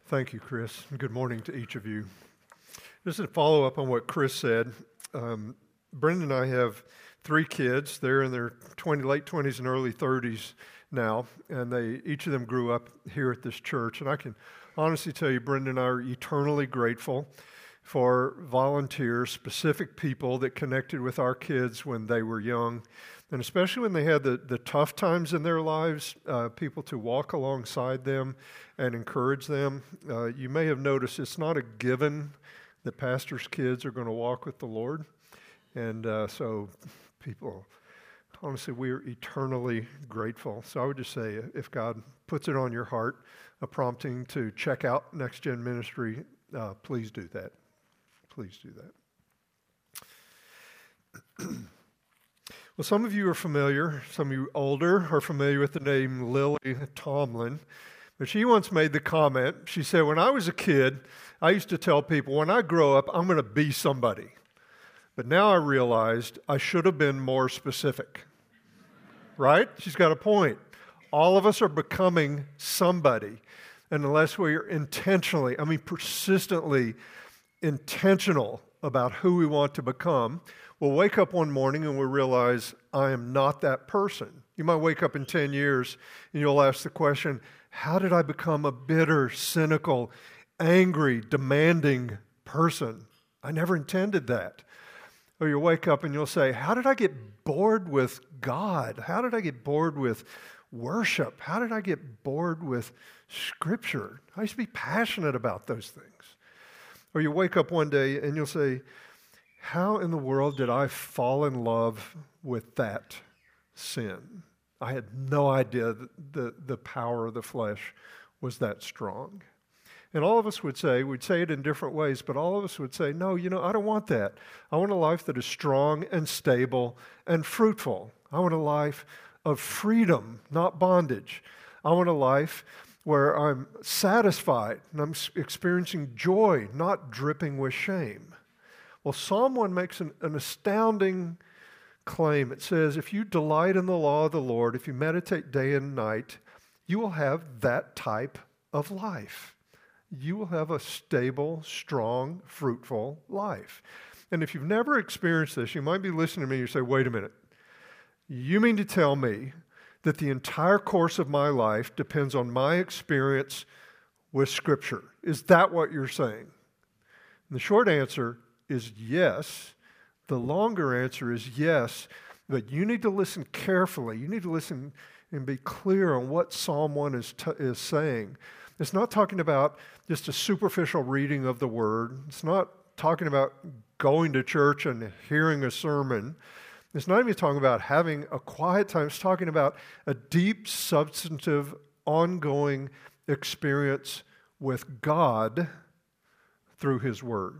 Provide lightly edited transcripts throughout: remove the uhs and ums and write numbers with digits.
Thank you, Chris. Good morning to each of you. Just to follow up on what Chris said, Brendan and I have 3 kids. They're in their late 20s and early 30s now, and each of them grew up here at this church. And I can honestly tell you, Brendan and I are eternally grateful for volunteers, specific people that connected with our kids when they were young, and especially when they had the tough times in their lives, people to walk alongside them and encourage them. You may have noticed it's not a given that pastors' kids are going to walk with the Lord. And so people, honestly, we are eternally grateful. So I would just say, if God puts it on your heart, a prompting to check out Next Gen Ministry, please do that. Please do that. Well, some of you are familiar, some of you older are familiar with the name Lily Tomlin. But she once made the comment, she said, when I was a kid, I used to tell people, when I grow up, I'm going to be somebody. But now I realized I should have been more specific. Right? She's got a point. All of us are becoming somebody. And unless we are persistently intentional about who we want to become, we'll wake up one morning and we'll realize, I am not that person. You might wake up in 10 years and you'll ask the question, how did I become a bitter, cynical, angry, demanding person? I never intended that. Or you'll wake up and you'll say, how did I get bored with God? How did I get bored with worship? How did I get bored with Scripture? I used to be passionate about those things. Or you wake up one day and you'll say, how in the world did I fall in love with that sin? I had no idea that the power of the flesh was that strong. And all of us would say, we'd say it in different ways, but all of us would say, no, I don't want that. I want a life that is strong and stable and fruitful. I want a life of freedom, not bondage. I want a life where I'm satisfied and I'm experiencing joy, not dripping with shame. Well, Psalm 1 makes an astounding claim. It says, if you delight in the law of the Lord, if you meditate day and night, you will have that type of life. You will have a stable, strong, fruitful life. And if you've never experienced this, you might be listening to me and you say, wait a minute. You mean to tell me that the entire course of my life depends on my experience with Scripture? Is that what you're saying? And the short answer is yes. The longer answer is yes, but you need to listen carefully. You need to listen and be clear on what Psalm 1 is saying. It's not talking about just a superficial reading of the Word. It's not talking about going to church and hearing a sermon. It's not even talking about having a quiet time. It's talking about a deep, substantive, ongoing experience with God through His Word.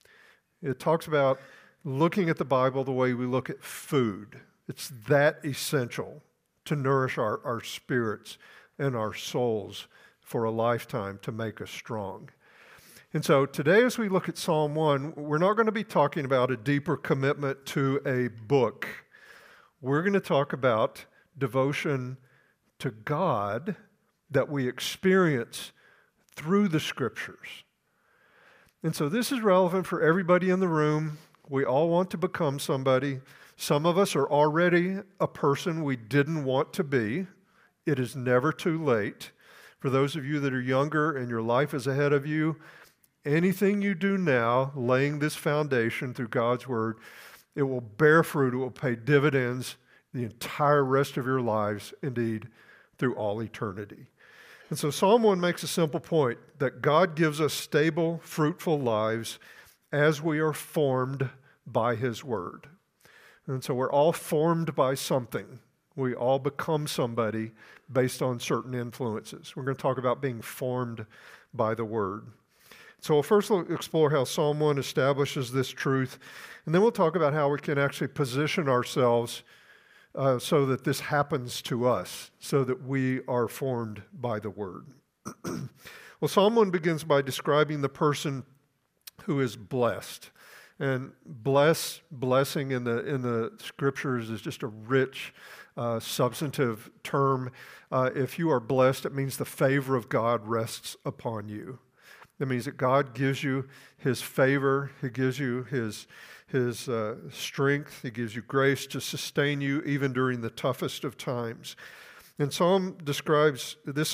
It talks about looking at the Bible the way we look at food. It's that essential to nourish our spirits and our souls for a lifetime to make us strong. And so today as we look at Psalm 1, we're not going to be talking about a deeper commitment to a book. We're going to talk about devotion to God that we experience through the Scriptures. And so this is relevant for everybody in the room. We all want to become somebody. Some of us are already a person we didn't want to be. It is never too late. For those of you that are younger and your life is ahead of you, anything you do now, laying this foundation through God's Word, it will bear fruit, it will pay dividends the entire rest of your lives, indeed, through all eternity. And so Psalm 1 makes a simple point, that God gives us stable, fruitful lives as we are formed by His Word. And so we're all formed by something. We all become somebody based on certain influences. We're going to talk about being formed by the Word. So we'll first explore how Psalm 1 establishes this truth, and then we'll talk about how we can actually position ourselves so that this happens to us, so that we are formed by the Word. Well, Psalm 1 begins by describing the person who is blessed. And blessing in the Scriptures is just a rich, substantive term. If you are blessed, it means the favor of God rests upon you. That means that God gives you His favor. He gives you His strength. He gives you grace to sustain you even during the toughest of times. And this psalm describes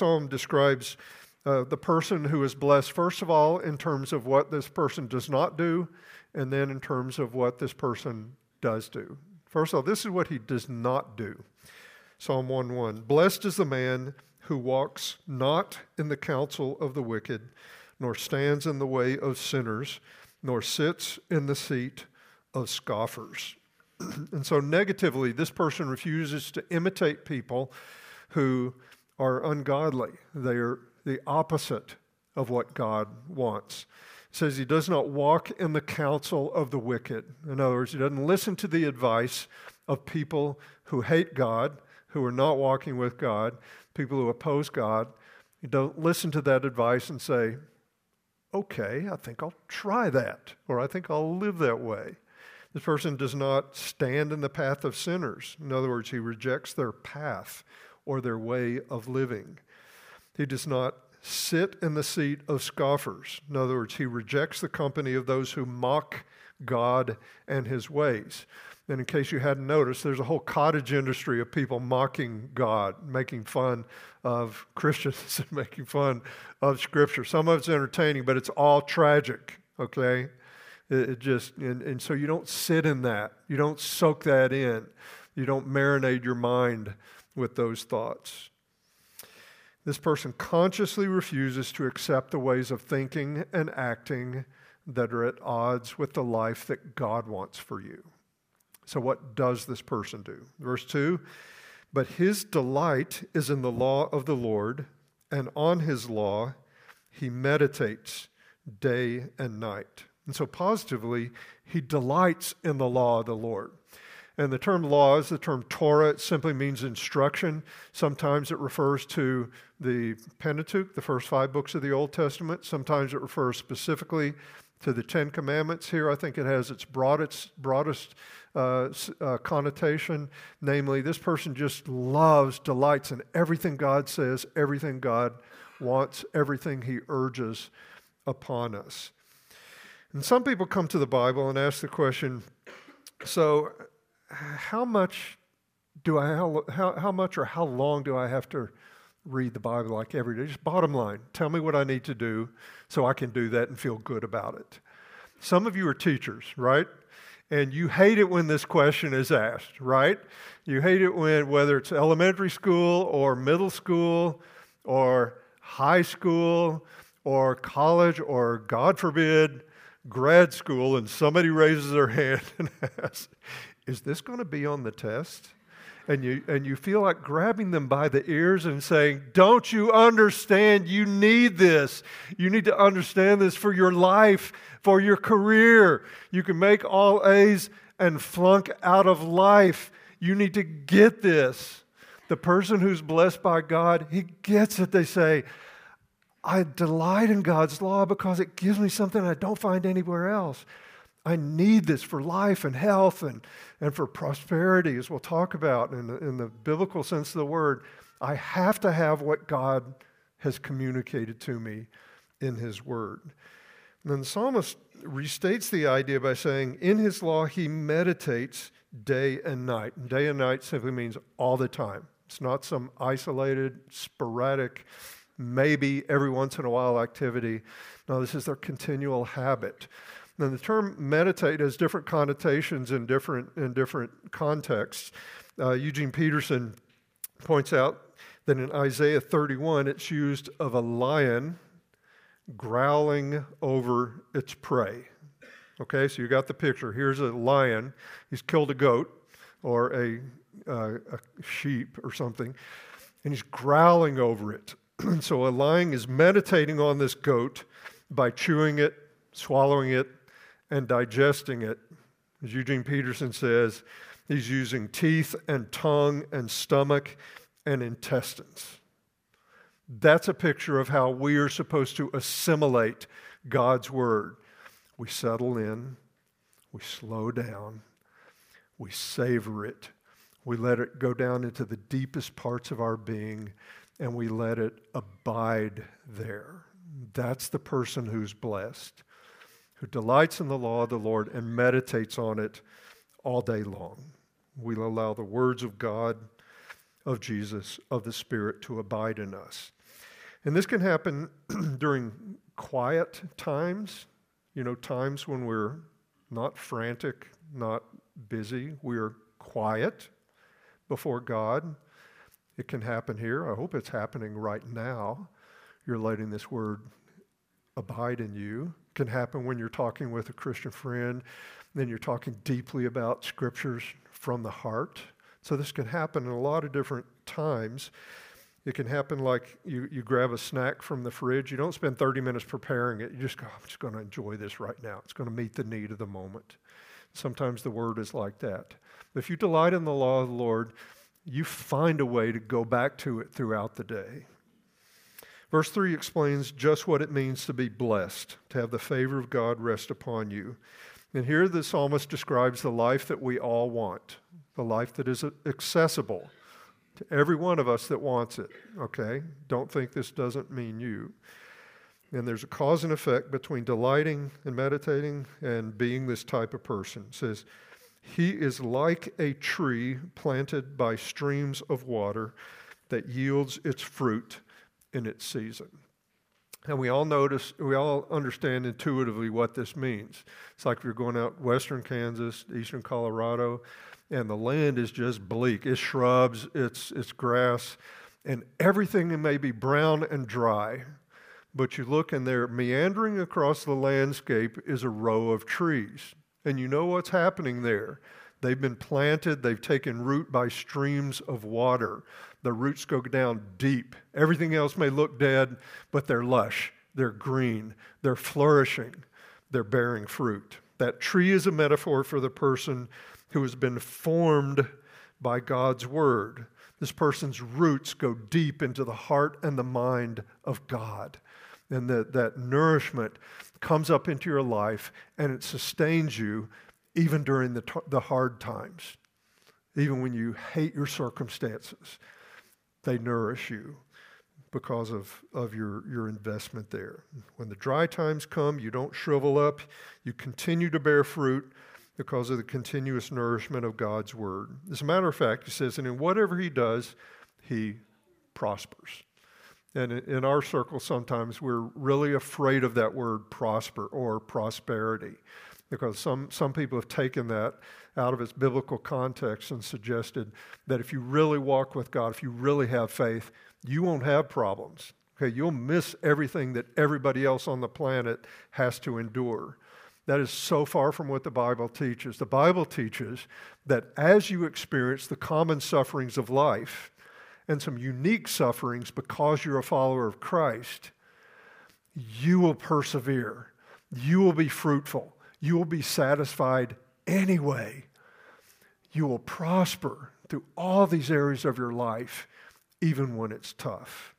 the person who is blessed, first of all, in terms of what this person does not do, and then in terms of what this person does do. First of all, this is what he does not do. Psalm 1:1. Blessed is the man who walks not in the counsel of the wicked, nor stands in the way of sinners, nor sits in the seat of scoffers. And so negatively, this person refuses to imitate people who are ungodly. They are the opposite of what God wants. It says he does not walk in the counsel of the wicked. In other words, he doesn't listen to the advice of people who hate God, who are not walking with God, people who oppose God. You don't listen to that advice and say, okay, I think I'll try that, or I think I'll live that way. This person does not stand in the path of sinners. In other words, he rejects their path or their way of living. He does not sit in the seat of scoffers. In other words, he rejects the company of those who mock God and His ways. And in case you hadn't noticed, there's a whole cottage industry of people mocking God, making fun of Christians and making fun of Scripture. Some of it's entertaining, but it's all tragic, okay? And so you don't sit in that. You don't soak that in. You don't marinate your mind with those thoughts. This person consciously refuses to accept the ways of thinking and acting that are at odds with the life that God wants for you. So what does this person do? Verse 2, but his delight is in the law of the Lord, and on His law he meditates day and night. And so positively, he delights in the law of the Lord. And the term law is the term Torah. It simply means instruction. Sometimes it refers to the Pentateuch, the first 5 books of the Old Testament. Sometimes it refers specifically to the Ten Commandments. Here I think it has its broadest connotation. Namely, this person just delights in everything God says, everything God wants, everything He urges upon us. And some people come to the Bible and ask the question, so how much or how long do I have to read the Bible, like every day? Just bottom line, tell me what I need to do so I can do that and feel good about it. Some of you are teachers, right? And you hate it when this question is asked, right? You hate it whether it's elementary school or middle school or high school or college or, God forbid, grad school, and somebody raises their hand and asks, is this going to be on the test? And you feel like grabbing them by the ears and saying, don't you understand? You need this. You need to understand this for your life, for your career. You can make all A's and flunk out of life. You need to get this. The person who's blessed by God, he gets it. They say, I delight in God's law because it gives me something I don't find anywhere else. I need this for life and health and for prosperity, as we'll talk about in the biblical sense of the word. I have to have what God has communicated to me in His word. And then the psalmist restates the idea by saying, in His law he meditates day and night. And day and night simply means all the time. It's not some isolated, sporadic, maybe every once in a while activity. No, this is their continual habit. Now, the term meditate has different connotations in different contexts. Eugene Peterson points out that in Isaiah 31, it's used of a lion growling over its prey. Okay, so you got the picture. Here's a lion. He's killed a goat or a sheep or something, and he's growling over it. And so a lion is meditating on this goat by chewing it, swallowing it, and digesting it. As Eugene Peterson says, he's using teeth and tongue and stomach and intestines. That's a picture of how we are supposed to assimilate God's word. We settle in, we slow down, we savor it, we let it go down into the deepest parts of our being, and we let it abide there. That's the person who's blessed, who delights in the law of the Lord and meditates on it all day long. We'll allow the words of God, of Jesus, of the Spirit to abide in us. And this can happen during quiet times, times when we're not frantic, not busy. We're quiet before God. It can happen here. I hope it's happening right now. You're letting this word abide in you. It can happen when you're talking with a Christian friend, then you're talking deeply about scriptures from the heart. So this can happen in a lot of different times. It can happen like you grab a snack from the fridge. You don't spend 30 minutes preparing it. You just go, I'm just going to enjoy this right now. It's going to meet the need of the moment. Sometimes the word is like that. But if you delight in the law of the Lord, you find a way to go back to it throughout the day. Verse 3 explains just what it means to be blessed, to have the favor of God rest upon you. And here the psalmist describes the life that we all want, the life that is accessible to every one of us that wants it, okay? Don't think this doesn't mean you. And there's a cause and effect between delighting and meditating and being this type of person. It says, he is like a tree planted by streams of water that yields its fruit in its season. And we all understand intuitively what this means. It's like if you're going out western Kansas, eastern Colorado, and the land is just bleak. It's shrubs, it's grass, and everything may be brown and dry. But you look and there, meandering across the landscape is a row of trees. And you know what's happening there. They've been planted, they've taken root by streams of water. The roots go down deep. Everything else may look dead, but they're lush, they're green, they're flourishing, they're bearing fruit. That tree is a metaphor for the person who has been formed by God's word. This person's roots go deep into the heart and the mind of God. And that nourishment comes up into your life and it sustains you even during the hard times. Even when you hate your circumstances, they nourish you because of your investment there. When the dry times come, you don't shrivel up. You continue to bear fruit because of the continuous nourishment of God's word. As a matter of fact, he says, and in whatever he does, he prospers. And in our circle, sometimes we're really afraid of that word prosper or prosperity because some people have taken that out of its biblical context and suggested that if you really walk with God, if you really have faith, you won't have problems. Okay, you'll miss everything that everybody else on the planet has to endure. That is so far from what the Bible teaches. The Bible teaches that as you experience the common sufferings of life, and some unique sufferings because you're a follower of Christ, you will persevere. You will be fruitful. You will be satisfied anyway. You will prosper through all these areas of your life, even when it's tough.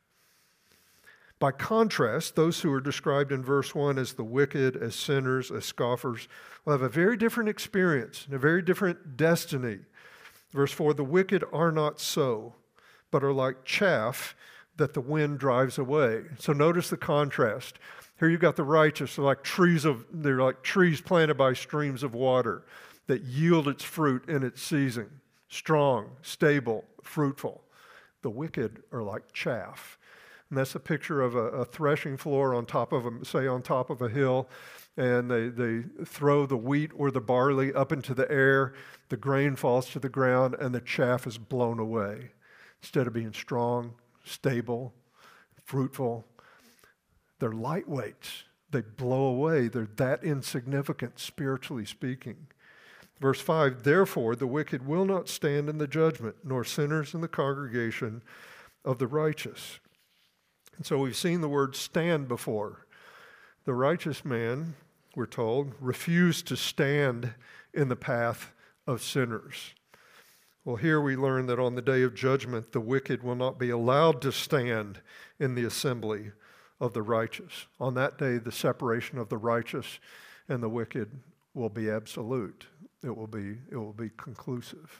By contrast, those who are described in verse 1 as the wicked, as sinners, as scoffers, will have a very different experience and a very different destiny. Verse 4, the wicked are not so, but are like chaff that the wind drives away. So notice the contrast. Here you've got the righteous, they're like trees planted by streams of water that yield its fruit in its season. Strong, stable, fruitful. The wicked are like chaff. And that's a picture of a threshing floor on top of a hill, and they throw the wheat or the barley up into the air, the grain falls to the ground, and the chaff is blown away. Instead of being strong, stable, fruitful, they're lightweights. They blow away. They're that insignificant, spiritually speaking. Verse 5, therefore the wicked will not stand in the judgment, nor sinners in the congregation of the righteous. And so we've seen the word stand before. The righteous man, we're told, refused to stand in the path of sinners. Well, here we learn that on the day of judgment, the wicked will not be allowed to stand in the assembly of the righteous. On that day, the separation of the righteous and the wicked will be absolute. It will be conclusive.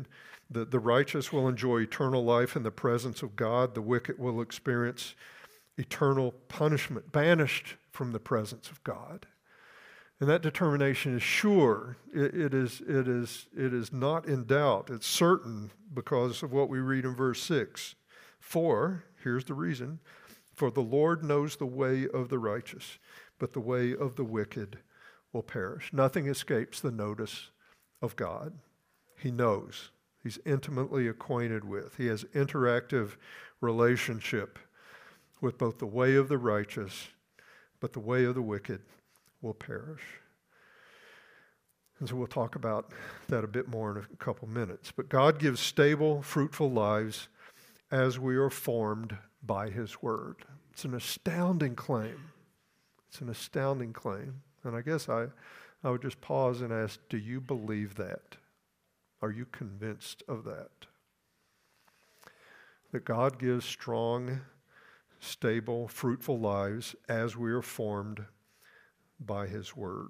The righteous will enjoy eternal life in the presence of God. The wicked will experience eternal punishment, banished from the presence of God. And that determination is sure. It is not in doubt. It's certain because of what we read in verse 6. For, here's the reason, for the Lord knows the way of the righteous, but the way of the wicked will perish. Nothing escapes the notice of God. He knows. He's intimately acquainted with. He has interactive relationship with both the way of the righteous, but the way of the wicked will perish. And so we'll talk about that a bit more in a couple minutes. But God gives stable, fruitful lives as we are formed by his word. It's an astounding claim. It's an astounding claim. And I guess I would just pause and ask, do you believe that? Are you convinced of that? That God gives strong, stable, fruitful lives as we are formed by his word.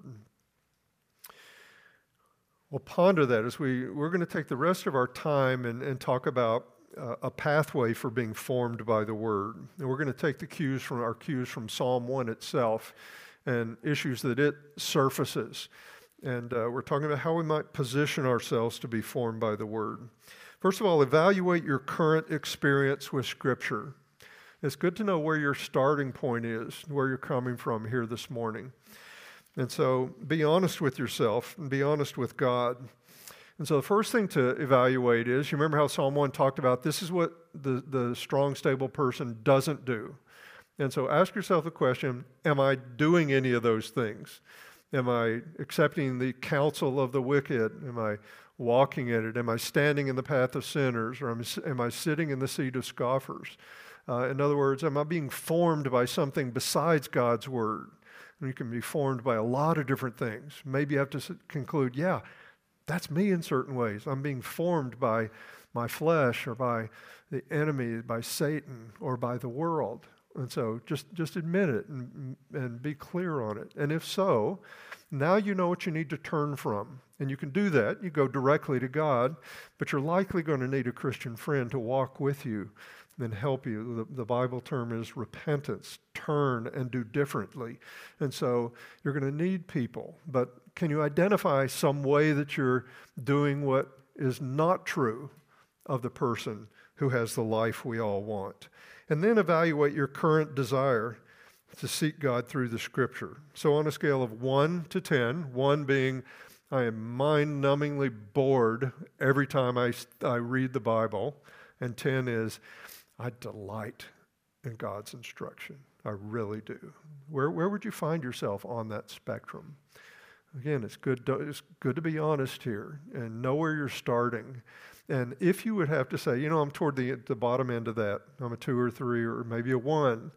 We'll ponder that as we're going to take the rest of our time and talk about a pathway for being formed by the word. And we're going to take the cues from Psalm 1 itself and issues that it surfaces. And we're talking about how we might position ourselves to be formed by the word. First of all, evaluate your current experience with Scripture. It's good to know where your starting point is, where you're coming from here this morning. And so be honest with yourself and be honest with God. And so the first thing to evaluate is, you remember how Psalm 1 talked about this is what the strong, stable person doesn't do. And so ask yourself the question, am I doing any of those things? Am I accepting the counsel of the wicked? Am I walking in it? Am I standing in the path of sinners? Or am I sitting in the seat of scoffers? In other words, am I being formed by something besides God's word? And you can be formed by a lot of different things. Maybe you have to conclude, yeah, that's me in certain ways. I'm being formed by my flesh or by the enemy, by Satan, or by the world. And so just admit it and be clear on it. And if so, now you know what you need to turn from. And you can do that. You go directly to God, but you're likely going to need a Christian friend to walk with you and help you. The Bible term is repentance, turn and do differently. And so you're going to need people. But can you identify some way that you're doing what is not true of the person who has the life we all want? And then evaluate your current desire to seek God through the Scripture. So on a scale of 1 to 10, 1 being I am mind-numbingly bored every time I read the Bible, and 10 is I delight in God's instruction. I really do. Where would you find yourself on that spectrum? Again, it's good to be honest here and know where you're starting. And if you would have to say, I'm toward the bottom end of that, I'm a 2 or 3 or maybe a 1,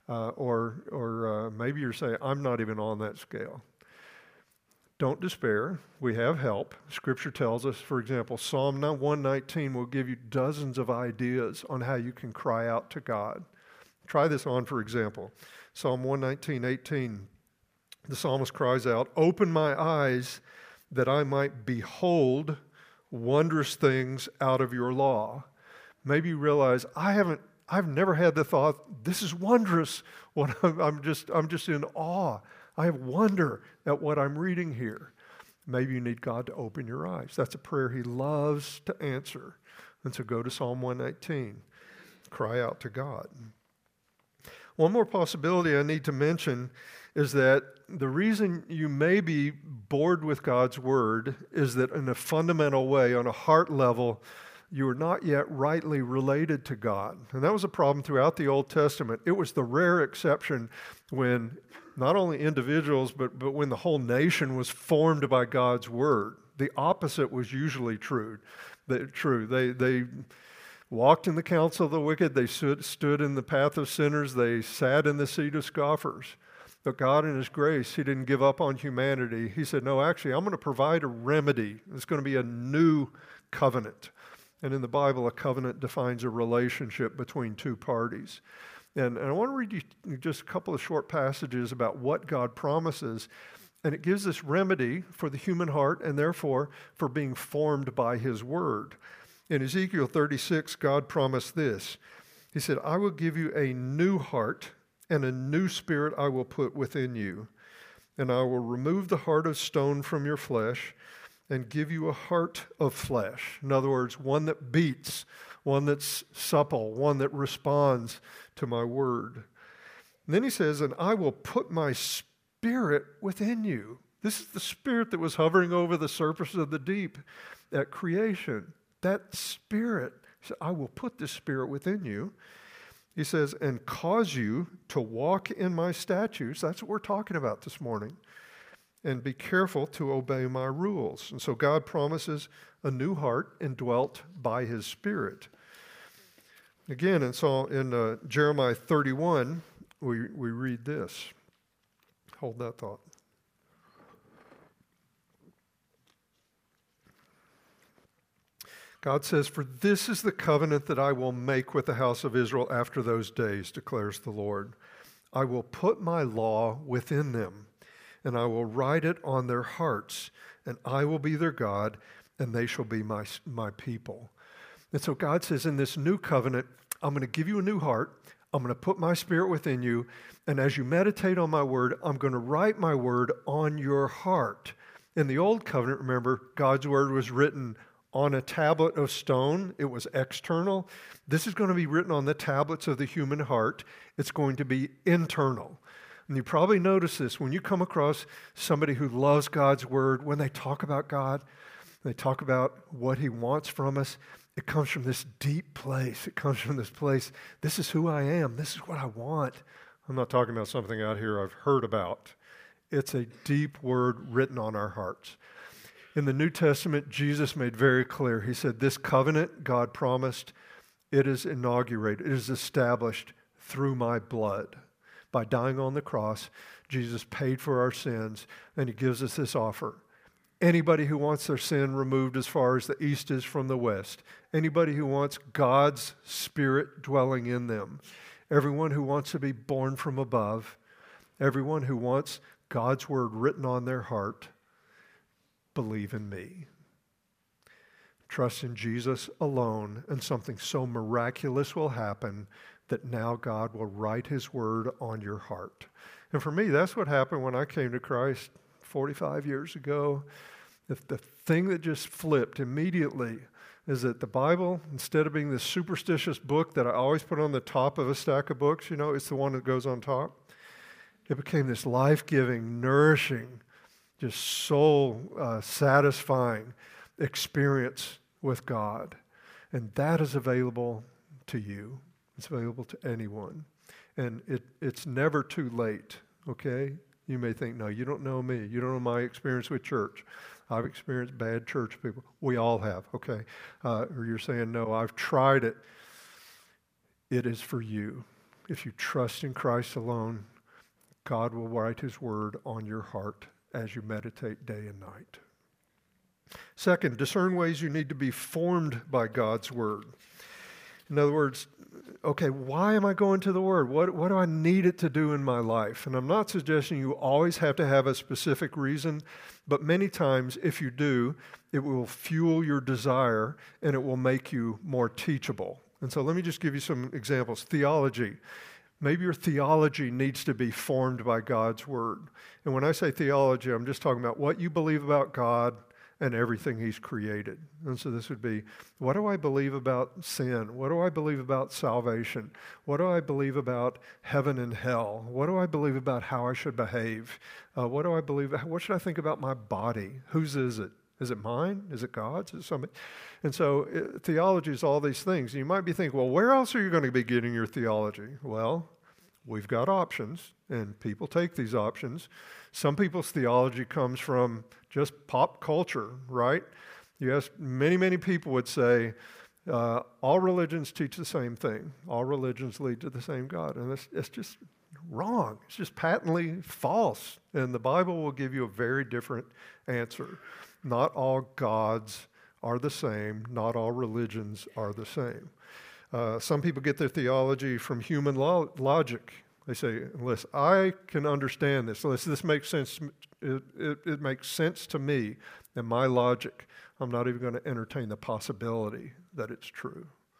or maybe you're saying, I'm not even on that scale. Don't despair. We have help. Scripture tells us, for example, Psalm 119 will give you dozens of ideas on how you can cry out to God. Try this on, for example. Psalm 119:18. The psalmist cries out, "Open my eyes that I might behold wondrous things out of your law." Maybe you realize, I've never had the thought, this is wondrous. I'm just in awe. I have wonder at what I'm reading here. Maybe you need God to open your eyes. That's a prayer he loves to answer. And so go to Psalm 119. Cry out to God. One more possibility I need to mention is that the reason you may be bored with God's word is that in a fundamental way, on a heart level, you are not yet rightly related to God. And that was a problem throughout the Old Testament. It was the rare exception when not only individuals, but when the whole nation was formed by God's word. The opposite was usually true. They walked in the counsel of the wicked. They stood in the path of sinners. They sat in the seat of scoffers. But God in his grace, he didn't give up on humanity. He said, no, actually, I'm going to provide a remedy. It's going to be a new covenant. And in the Bible, a covenant defines a relationship between two parties. And I want to read you just a couple of short passages about what God promises. And it gives this remedy for the human heart and therefore for being formed by his word. In Ezekiel 36, God promised this. He said, I will give you a new heart and a new spirit I will put within you. And I will remove the heart of stone from your flesh and give you a heart of flesh. In other words, one that beats, one that's supple, one that responds to my word. And then he says, and I will put my spirit within you. This is the spirit that was hovering over the surface of the deep at creation. That spirit, he said, I will put this spirit within you. He says, and cause you to walk in my statutes. That's what we're talking about this morning. And be careful to obey my rules. And so God promises a new heart indwelt by his Spirit. Again, and so in Jeremiah 31, we read this. Hold that thought. God says, for this is the covenant that I will make with the house of Israel after those days, declares the Lord. I will put my law within them, and I will write it on their hearts, and I will be their God, and they shall be my people. And so God says, in this new covenant, I'm going to give you a new heart. I'm going to put my spirit within you, and as you meditate on my word, I'm going to write my word on your heart. In the old covenant, remember, God's word was written on a tablet of stone. It was external. This is going to be written on the tablets of the human heart. It's going to be internal. And you probably notice this when you come across somebody who loves God's word, when they talk about God, they talk about what he wants from us, it comes from this deep place. It comes from this place, this is who I am. This is what I want. I'm not talking about something out here I've heard about. It's a deep word written on our hearts. In the New Testament, Jesus made very clear. He said, this covenant God promised, it is inaugurated, it is established through my blood. By dying on the cross, Jesus paid for our sins, and he gives us this offer. Anybody who wants their sin removed as far as the east is from the west, anybody who wants God's Spirit dwelling in them, everyone who wants to be born from above, everyone who wants God's word written on their heart, believe in me. Trust in Jesus alone, and something so miraculous will happen that now God will write his word on your heart. And for me, that's what happened when I came to Christ 45 years ago. If the thing that just flipped immediately is that the Bible, instead of being this superstitious book that I always put on the top of a stack of books, it's the one that goes on top. It became this life-giving, nourishing, just soul satisfying experience with God. And that is available to you. It's available to anyone. And it's never too late, okay? You may think, no, you don't know me. You don't know my experience with church. I've experienced bad church people. We all have, okay? Or you're saying, no, I've tried it. It is for you. If you trust in Christ alone, God will write his word on your heart as you meditate day and night. Second, discern ways you need to be formed by God's word. In other words, okay, why am I going to the Word? What do I need it to do in my life? And I'm not suggesting you always have to have a specific reason, but many times if you do, it will fuel your desire and it will make you more teachable. And so let me just give you some examples. Theology. Maybe your theology needs to be formed by God's Word. And when I say theology, I'm just talking about what you believe about God and everything he's created. And so this would be, what do I believe about sin? What do I believe about salvation? What do I believe about heaven and hell? What do I believe about how I should behave? What do I believe? What should I think about my body? Whose is it? Is it mine? Is it God's? Is it somebody? And so theology is all these things. You might be thinking, well, where else are you going to be getting your theology? Well, we've got options, and people take these options. Some people's theology comes from just pop culture, right? You ask, many people would say, all religions teach the same thing. All religions lead to the same God. And it's just wrong. It's just patently false. And the Bible will give you a very different answer. Not all gods are the same. Not all religions are the same. Some people get their theology from human logic. They say, unless I can understand this, unless this makes sense, it makes sense to me and my logic, I'm not even going to entertain the possibility that it's true.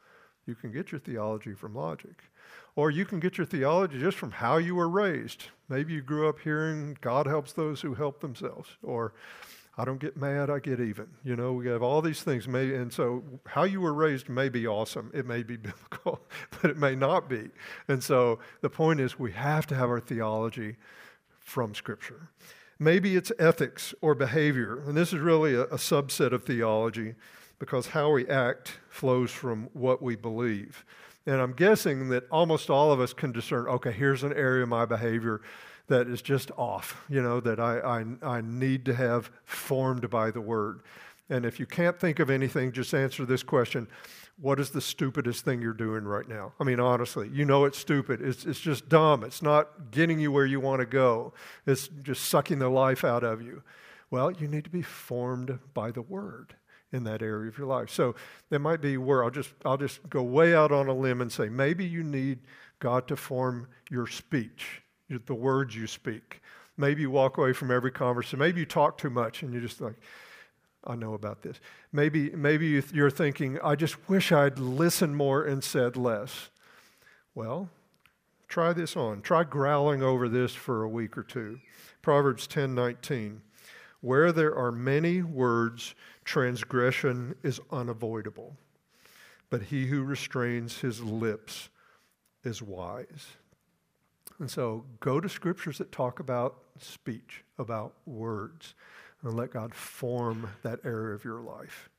You can get your theology from logic. Or you can get your theology just from how you were raised. Maybe you grew up hearing God helps those who help themselves. Or I don't get mad, I get even. You know, we have all these things. And so how you were raised may be awesome. It may be biblical, but it may not be. And so the point is we have to have our theology from Scripture. Maybe it's ethics or behavior. And this is really a subset of theology because how we act flows from what we believe. And I'm guessing that almost all of us can discern, okay, here's an area of my behavior that is just off, you know, that I need to have formed by the Word. And if you can't think of anything, just answer this question. What is the stupidest thing you're doing right now? I mean, honestly, you know it's stupid. It's just dumb. It's not getting you where you want to go. It's just sucking the life out of you. Well, you need to be formed by the Word in that area of your life. So there might be where I'll just go way out on a limb and say, maybe you need God to form your speech, the words you speak. Maybe you walk away from every conversation. Maybe you talk too much and you're just like, I know about this. Maybe you're thinking, I just wish I'd listened more and said less. Well, try this on. Try growling over this for a week or two. Proverbs 10:19. Where there are many words, transgression is unavoidable, but he who restrains his lips is wise. And so go to scriptures that talk about speech, about words, and let God form that area of your life.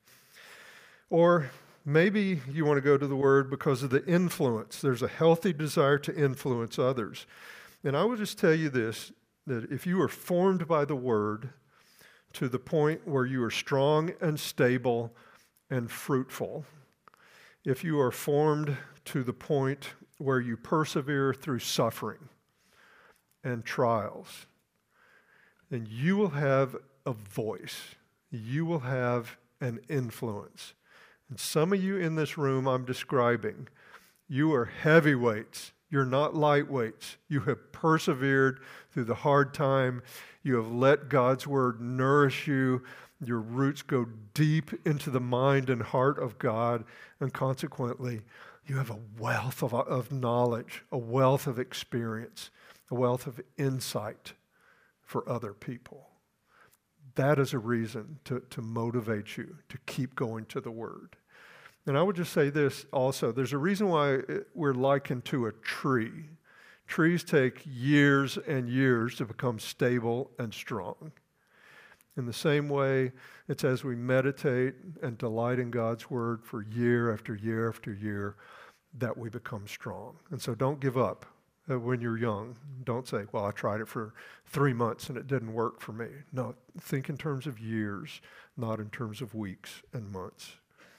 Or maybe you want to go to the Word because of the influence. There's a healthy desire to influence others. And I will just tell you this, that if you are formed by the Word to the point where you are strong and stable and fruitful, if you are formed to the point where you persevere through suffering and trials, then you will have a voice. You will have an influence. And some of you in this room I'm describing, you are heavyweights. You're not lightweights. You have persevered through the hard time. You have let God's Word nourish you. Your roots go deep into the mind and heart of God, and consequently, you have a wealth of knowledge, a wealth of experience, a wealth of insight for other people. That is a reason to motivate you to keep going to the Word. And I would just say this also. There's a reason why we're likened to a tree. Trees take years and years to become stable and strong. In the same way, it's as we meditate and delight in God's Word for year after year after year that we become strong. And so don't give up when you're young. Don't say, well, I tried it for 3 months and it didn't work for me. No, think in terms of years, not in terms of weeks and months.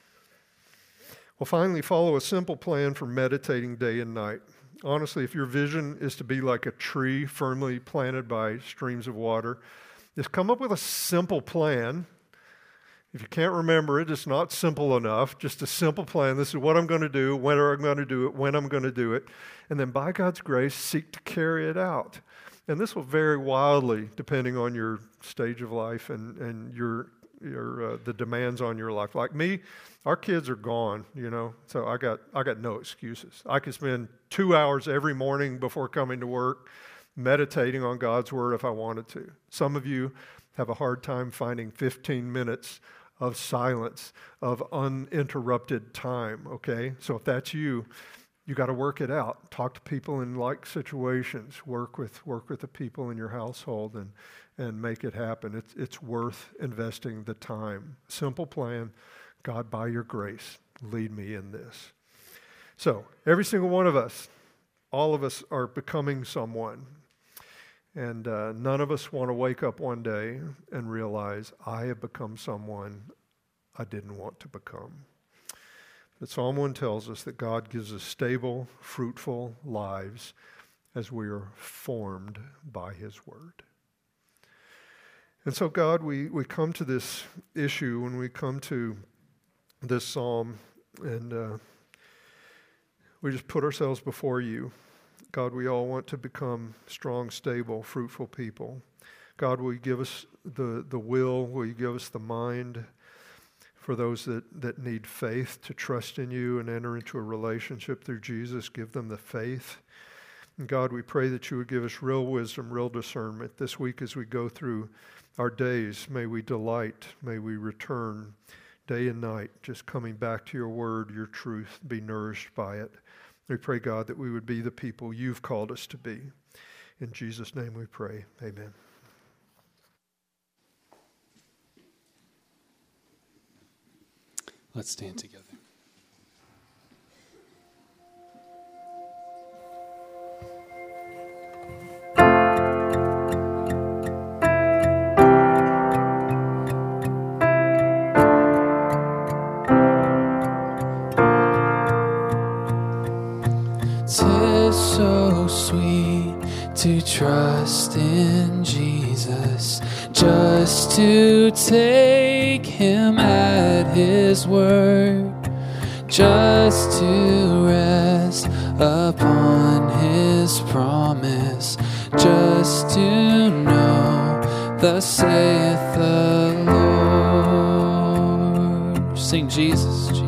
Well, finally, follow a simple plan for meditating day and night. Honestly, if your vision is to be like a tree firmly planted by streams of water, just come up with a simple plan. If you can't remember it, it's not simple enough. Just a simple plan. This is what I'm going to do, when I'm going to do it, when I'm going to do it. And then by God's grace, seek to carry it out. And this will vary wildly depending on your stage of life and your the demands on your life. Like me, our kids are gone, you know, so I got no excuses. I could spend 2 hours every morning before coming to work meditating on God's Word if I wanted to. Some of you have a hard time finding 15 minutes of silence, of uninterrupted time, okay? So if that's you, you got to work it out. Talk to people in like situations. Work with the people in your household and make it happen. It's worth investing the time. Simple plan. God, by your grace, lead me in this. So every single one of us, all of us are becoming someone. And none of us want to wake up one day and realize, I have become someone I didn't want to become. But Psalm 1 tells us that God gives us stable, fruitful lives as we are formed by His Word. And so, God, we come to this issue when we come to this psalm, and we just put ourselves before you. God, we all want to become strong, stable, fruitful people. God, will you give us the will? Will you give us the mind? For those that need faith to trust in you and enter into a relationship through Jesus, give them the faith. And God, we pray that you would give us real wisdom, real discernment this week as we go through our days. May we delight, may we return day and night, just coming back to your word, your truth, be nourished by it. We pray, God, that we would be the people you've called us to be. In Jesus' name we pray. Amen. Let's stand together. Tis so sweet to trust in Jesus, just to take him at his word, just to rest upon his promise, just to know thus saith the Lord. Sing Jesus.